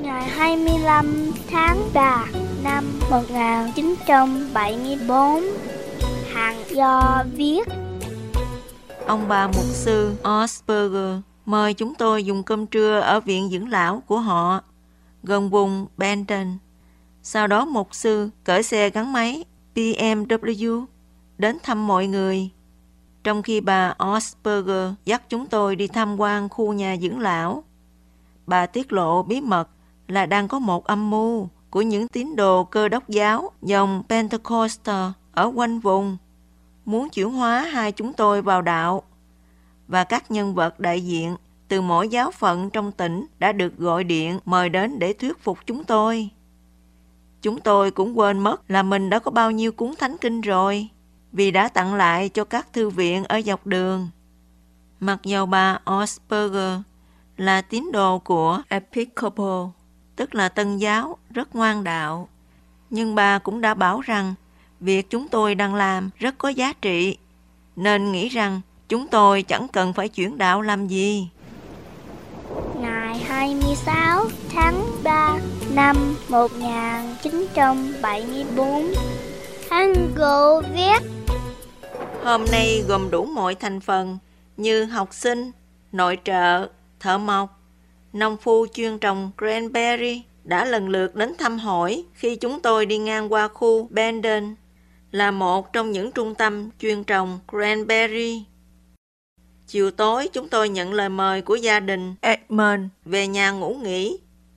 Ngày 25 tháng 3 năm 1974, Hằng do viết. Ông bà mục sư Osberger mời chúng tôi dùng cơm trưa ở viện dưỡng lão của họ, gần vùng Benton. Sau đó mục sư cởi xe gắn máy BMW đến thăm mọi người, trong khi bà Osberger dắt chúng tôi đi tham quan khu nhà dưỡng lão. Bà tiết lộ bí mật là đang có một âm mưu của những tín đồ Cơ đốc giáo dòng Pentecostal ở quanh vùng, muốn chuyển hóa hai chúng tôi vào đạo. Và các nhân vật đại diện từ mỗi giáo phận trong tỉnh đã được gọi điện mời đến để thuyết phục chúng tôi. Chúng tôi cũng quên mất là mình đã có bao nhiêu cuốn thánh kinh rồi, vì đã tặng lại cho các thư viện ở dọc đường. Mặc dầu bà Osberger là tín đồ của Episcopal, tức là Tân giáo, rất ngoan đạo, nhưng bà cũng đã bảo rằng việc chúng tôi đang làm rất có giá trị, nên nghĩ rằng chúng tôi chẳng cần phải chuyển đạo làm gì. Ngày 26 tháng 3 năm 1974, Hangul viết. Hôm nay gồm đủ mọi thành phần như học sinh, nội trợ, thợ mộc, nông phu chuyên trồng cranberry đã lần lượt đến thăm hỏi khi chúng tôi đi ngang qua khu Bandon, là một trong những trung tâm chuyên trồng cranberry. Chiều tối chúng tôi nhận lời mời của gia đình Edmund về nhà ngủ nghỉ.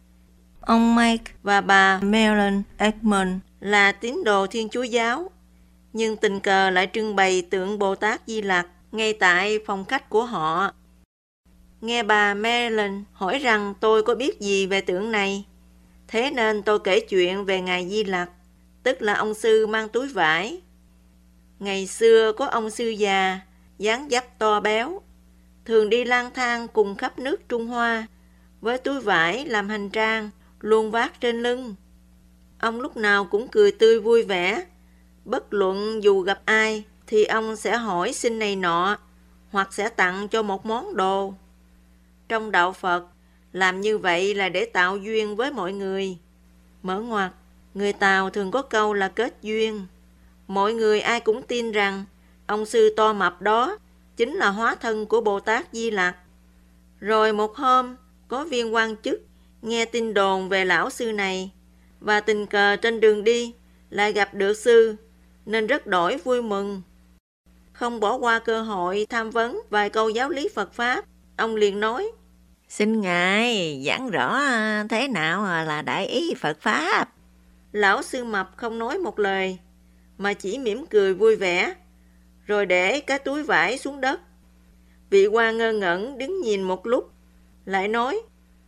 Ông Mike và bà Marilyn Edmund là tín đồ Thiên Chúa giáo, nhưng tình cờ lại trưng bày tượng Bồ Tát Di Lặc ngay tại phòng khách của họ. Nghe bà Marilyn hỏi rằng tôi có biết gì về tượng này, thế nên tôi kể chuyện về Ngài Di Lặc, tức là ông sư mang túi vải. Ngày xưa có ông sư già, dáng dấp to béo, thường đi lang thang cùng khắp nước Trung Hoa, với túi vải làm hành trang, luôn vác trên lưng. Ông lúc nào cũng cười tươi vui vẻ, bất luận dù gặp ai thì ông sẽ hỏi xin này nọ, hoặc sẽ tặng cho một món đồ. Trong đạo Phật, làm như vậy là để tạo duyên với mọi người. Mở ngoặt, người Tàu thường có câu là kết duyên. Mọi người ai cũng tin rằng ông sư to mập đó chính là hóa thân của Bồ Tát Di Lặc. Rồi một hôm, có viên quan chức nghe tin đồn về lão sư này, và tình cờ trên đường đi lại gặp được sư, nên rất đổi vui mừng. Không bỏ qua cơ hội tham vấn vài câu giáo lý Phật Pháp, ông liền nói: Xin Ngài giảng rõ thế nào là đại ý Phật Pháp. Lão sư mập không nói một lời, mà chỉ mỉm cười vui vẻ, rồi để cái túi vải xuống đất. Vị quan ngơ ngẩn đứng nhìn một lúc, lại nói: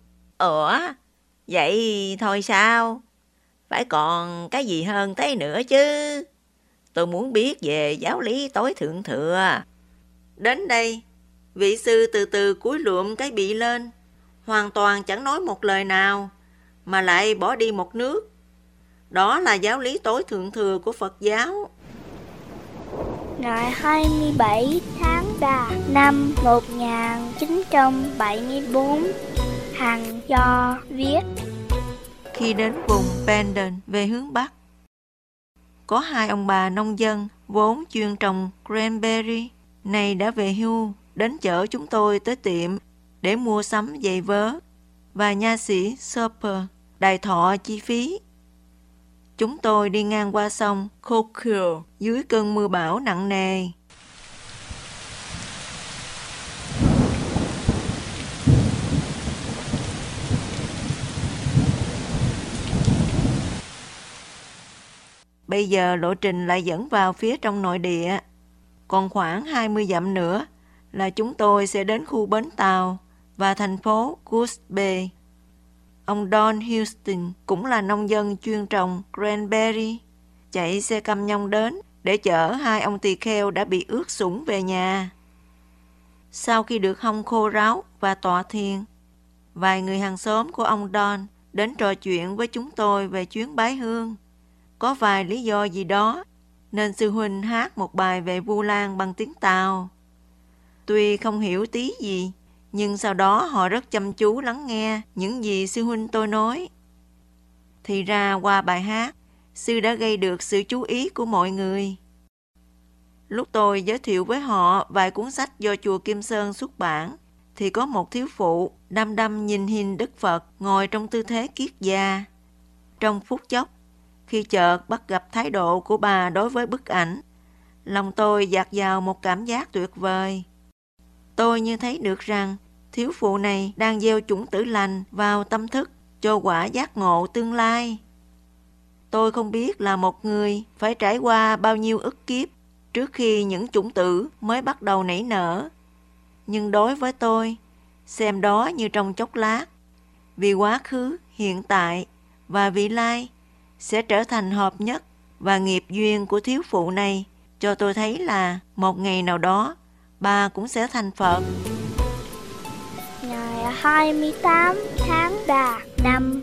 Ủa, vậy thôi sao? Phải còn cái gì hơn thế nữa chứ? Tôi muốn biết về giáo lý tối thượng thừa. Đến đây, vị sư từ từ cúi lượm cái bị lên, hoàn toàn chẳng nói một lời nào, mà lại bỏ đi một nước. Đó là giáo lý tối thượng thừa của Phật giáo. Ngày 27 tháng 3 năm 1974, Hằng do viết. Khi đến vùng Bandon về hướng Bắc, có hai ông bà nông dân vốn chuyên trồng cranberry này đã về hưu, đến chở chúng tôi tới tiệm để mua sắm giày vớ, và nha sĩ Soper đài thọ chi phí. Chúng tôi đi ngang qua sông Coquille dưới cơn mưa bão nặng nề. Bây giờ lộ trình lại dẫn vào phía trong nội địa. Còn khoảng 20 dặm nữa là chúng tôi sẽ đến khu bến tàu và thành phố Goose Bay. Ông Don Houston cũng là nông dân chuyên trồng cranberry, chạy xe cam nhông đến để chở hai ông tỳ kheo đã bị ướt sũng về nhà. Sau khi được hong khô ráo và tọa thiền, vài người hàng xóm của ông Don đến trò chuyện với chúng tôi về chuyến bái hương. Có vài lý do gì đó nên sư huynh hát một bài về Vu Lan bằng tiếng Tàu. Tuy không hiểu tí gì, Nhưng sau đó họ rất chăm chú lắng nghe những gì sư huynh tôi nói. Thì ra qua bài hát, sư đã gây được sự chú ý của mọi người. Lúc tôi giới thiệu với họ vài cuốn sách do chùa Kim Sơn xuất bản, thì có một thiếu phụ đăm đăm nhìn hình Đức Phật ngồi trong tư thế kiết già. Trong phút chốc, khi chợt bắt gặp thái độ của bà đối với bức ảnh, lòng tôi dạt vào một cảm giác tuyệt vời. Tôi như thấy được rằng thiếu phụ này đang gieo chủng tử lành vào tâm thức cho quả giác ngộ tương lai. Tôi không biết là một người phải trải qua bao nhiêu ức kiếp trước khi những chủng tử mới bắt đầu nảy nở. Nhưng đối với tôi, xem đó như trong chốc lát, vì quá khứ, hiện tại và vị lai sẽ trở thành hợp nhất, và nghiệp duyên của thiếu phụ này cho tôi thấy là một ngày nào đó bà cũng sẽ thành Phật. Ngày 28 tháng Đà năm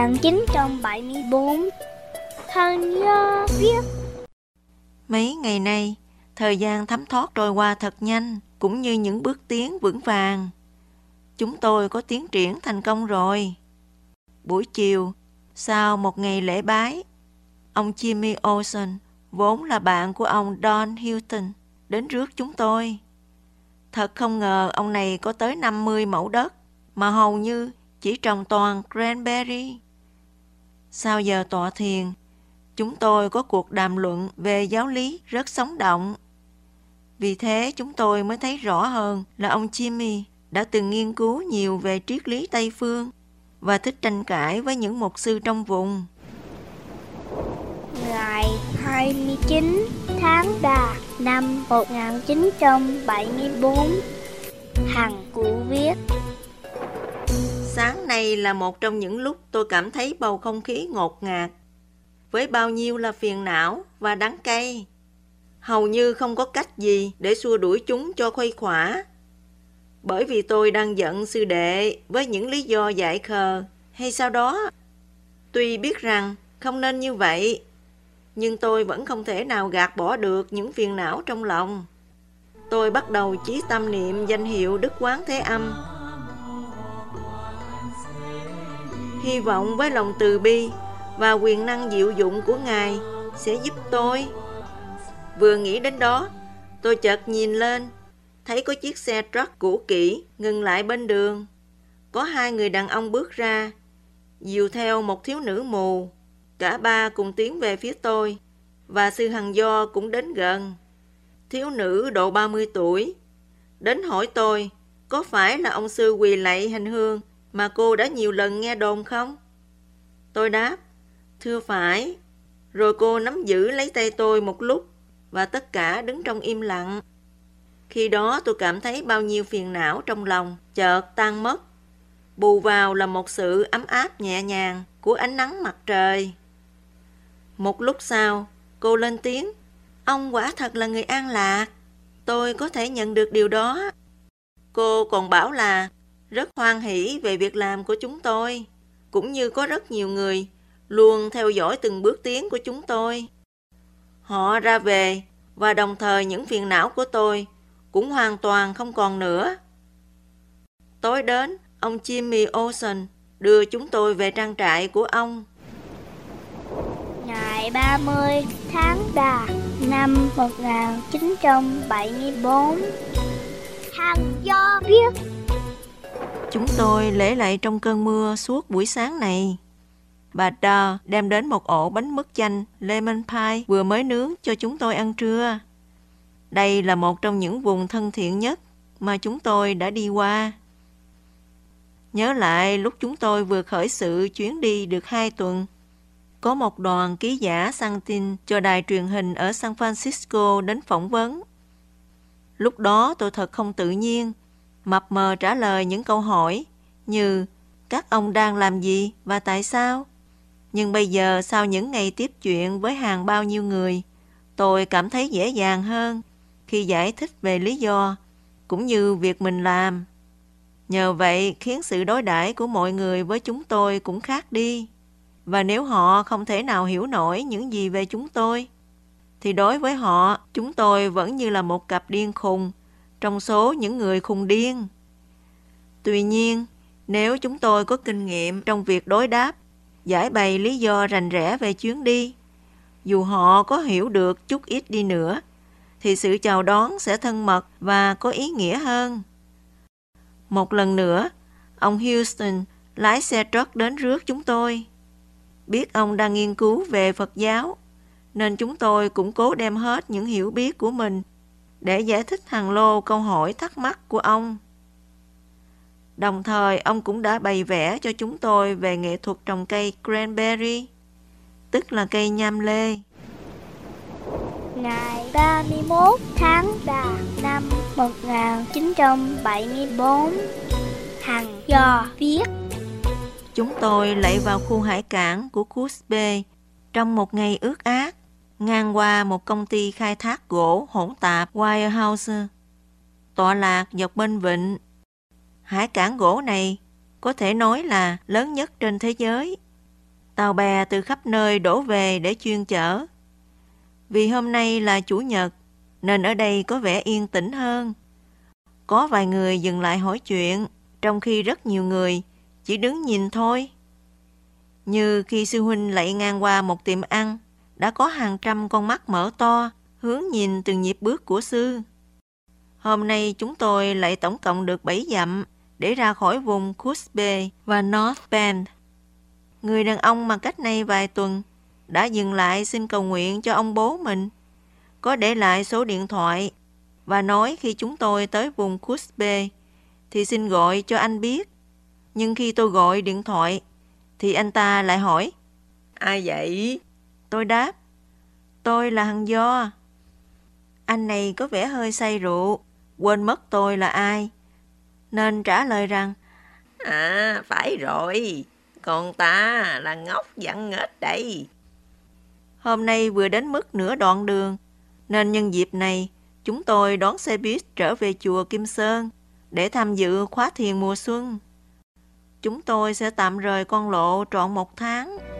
1974, Thân Nhớ viết. Mấy ngày nay, thời gian thấm thoát trôi qua thật nhanh, cũng như những bước tiến vững vàng. Chúng tôi có tiến triển thành công rồi. Buổi chiều, sau một ngày lễ bái, ông Jimmy Olsen, vốn là bạn của ông Don Hilton, đến rước chúng tôi. Thật không ngờ ông này có tới 50 mẫu đất, mà hầu như chỉ trồng toàn cranberry. Sau giờ tọa thiền, chúng tôi có cuộc đàm luận về giáo lý rất sống động. Vì thế chúng tôi mới thấy rõ hơn là ông Jimmy đã từng nghiên cứu nhiều về triết lý Tây Phương và thích tranh cãi với những mục sư trong vùng. Ngày 29 tháng Đà năm 1974, Hằng Cụ viết. Sáng nay là một trong những lúc tôi cảm thấy bầu không khí ngột ngạt, với bao nhiêu là phiền não và đắng cay. Hầu như không có cách gì để xua đuổi chúng cho khuây khỏa. Bởi vì tôi đang giận sư đệ với những lý do dại khờ hay sao đó. Tuy biết rằng không nên như vậy, nhưng tôi vẫn không thể nào gạt bỏ được những phiền não trong lòng. Tôi bắt đầu chí tâm niệm danh hiệu Đức Quán Thế Âm, hy vọng với lòng từ bi và quyền năng diệu dụng của Ngài sẽ giúp tôi. Vừa nghĩ đến đó, tôi chợt nhìn lên, thấy có chiếc xe truck cũ kỹ ngừng lại bên đường. Có hai người đàn ông bước ra, dìu theo một thiếu nữ mù. Cả ba cùng tiến về phía tôi, và sư Hằng Do cũng đến gần. Thiếu nữ độ 30 tuổi, đến hỏi tôi, có phải là ông sư quỳ lạy hành hương mà cô đã nhiều lần nghe đồn không? Tôi đáp, thưa phải. Rồi cô nắm giữ lấy tay tôi một lúc, và tất cả đứng trong im lặng. Khi đó tôi cảm thấy bao nhiêu phiền não trong lòng chợt tan mất. Bù vào là một sự ấm áp nhẹ nhàng của ánh nắng mặt trời. Một lúc sau, cô lên tiếng, ông quả thật là người an lạc. Tôi có thể nhận được điều đó. Cô còn bảo là rất hoan hỉ về việc làm của chúng tôi, cũng như có rất nhiều người luôn theo dõi từng bước tiến của chúng tôi. Họ ra về, và đồng thời những phiền não của tôi cũng hoàn toàn không còn nữa. Tối đến, ông Jimmy Olsen đưa chúng tôi về trang trại của ông. Ngày 30 tháng Đà năm 1974, Hằng Do viết. Chúng tôi lễ lạy trong cơn mưa suốt buổi sáng này. Bà Đờ đem đến một ổ bánh mứt chanh lemon pie vừa mới nướng cho chúng tôi ăn trưa. Đây là một trong những vùng thân thiện nhất mà chúng tôi đã đi qua. Nhớ lại lúc chúng tôi vừa khởi sự chuyến đi được 2 tuần, có một đoàn ký giả săn tin cho đài truyền hình ở San Francisco đến phỏng vấn. Lúc đó tôi thật không tự nhiên, mập mờ trả lời những câu hỏi như các ông đang làm gì và tại sao. Nhưng bây giờ sau những ngày tiếp chuyện với hàng bao nhiêu người, tôi cảm thấy dễ dàng hơn khi giải thích về lý do cũng như việc mình làm. Nhờ vậy khiến sự đối đãi của mọi người với chúng tôi cũng khác đi. Và nếu họ không thể nào hiểu nổi những gì về chúng tôi, thì đối với họ, chúng tôi vẫn như là một cặp điên khùng trong số những người khùng điên. Tuy nhiên, nếu chúng tôi có kinh nghiệm trong việc đối đáp, giải bày lý do rành rẽ về chuyến đi, dù họ có hiểu được chút ít đi nữa, thì sự chào đón sẽ thân mật và có ý nghĩa hơn. Một lần nữa, ông Houston lái xe truck đến rước chúng tôi. Biết ông đang nghiên cứu về Phật giáo, nên chúng tôi cũng cố đem hết những hiểu biết của mình để giải thích hàng lô câu hỏi thắc mắc của ông. Đồng thời, ông cũng đã bày vẽ cho chúng tôi về nghệ thuật trồng cây cranberry, tức là cây nham lê. Ngày 31 tháng 3 năm 1974, Hằng do viết. Chúng tôi lạy vào khu hải cảng của Coos Bay trong một ngày ướt át, ngang qua một công ty khai thác gỗ hỗn tạp Weyerhaeuser, tọa lạc dọc bên vịnh. Hải cảng gỗ này có thể nói là lớn nhất trên thế giới. Tàu bè từ khắp nơi đổ về để chuyên chở. Vì hôm nay là Chủ nhật, nên ở đây có vẻ yên tĩnh hơn. Có vài người dừng lại hỏi chuyện, trong khi rất nhiều người chỉ đứng nhìn thôi. Như khi sư huynh lạy ngang qua một tiệm ăn, đã có hàng trăm con mắt mở to, hướng nhìn từng nhịp bước của sư. Hôm nay chúng tôi lạy tổng cộng được 7 dặm để ra khỏi vùng Coos Bay và North Bend. Người đàn ông mà cách nay vài tuần đã dừng lại xin cầu nguyện cho ông bố mình, có để lại số điện thoại và nói khi chúng tôi tới vùng Coos Bay thì xin gọi cho anh biết. Nhưng khi tôi gọi điện thoại thì anh ta lại hỏi: Ai vậy? Tôi đáp: Tôi là Hằng Do. Anh này có vẻ hơi say rượu, quên mất tôi là ai, nên trả lời rằng: À, phải rồi, còn ta là ngốc dặn nghếch đây. Hôm nay vừa đến mức nửa đoạn đường, nên nhân dịp này chúng tôi đón xe buýt trở về chùa Kim Sơn để tham dự khóa thiền mùa xuân. Chúng tôi sẽ tạm rời con lộ trọn 1 tháng.